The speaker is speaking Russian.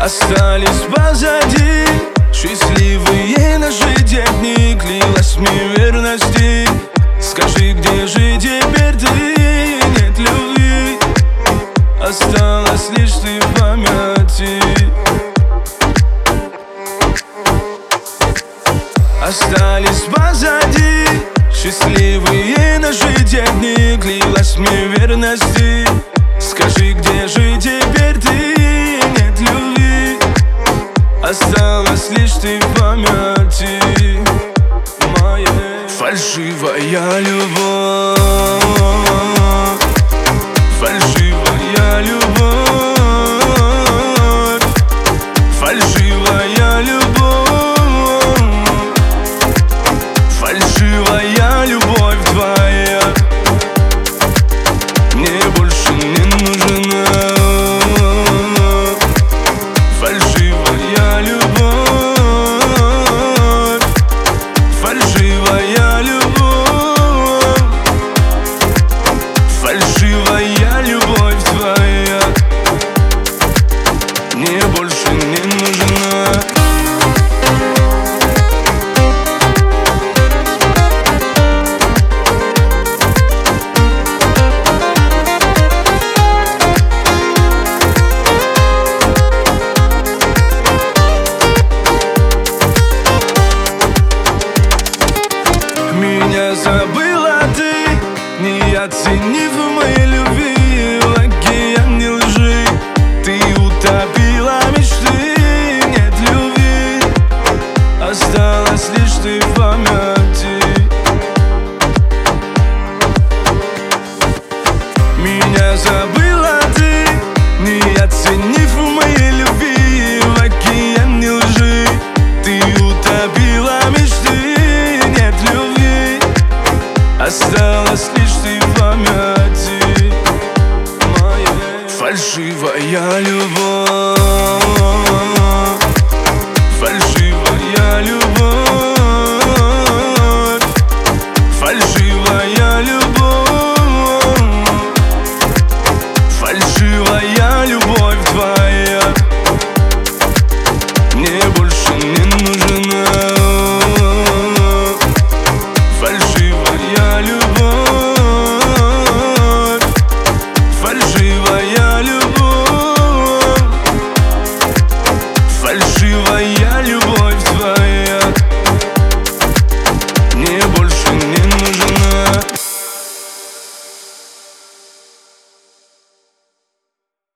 остались позади счастливые наши дни, клялась мне верности. Скажи, где же теперь ты? Нет любви, осталась лишь ты в памяти. Остались позади счастливые наши дни, клялась мне верности. Скажи, где же теперь ты? Нет любви, осталась лишь ты в памяти моей. Фальшивая любовь, фальшивая любовь, фальшивая любовь, фальшивая любовь твоя мне больше не нужна. Фальшивая любовь, фальшивая любовь, фальшивая любовь твоя мне больше не нужна. Меня забыла ты, не оценив моей любви. В океане лжи ты утопила мечты. Нет любви, осталась лишь ты в памяти. Меня забыла ты, не оценив моей любви. В океане лжи ты утопила мечты. Нет любви, осталась лишь ты в памяти моей. Фальшивая любовь,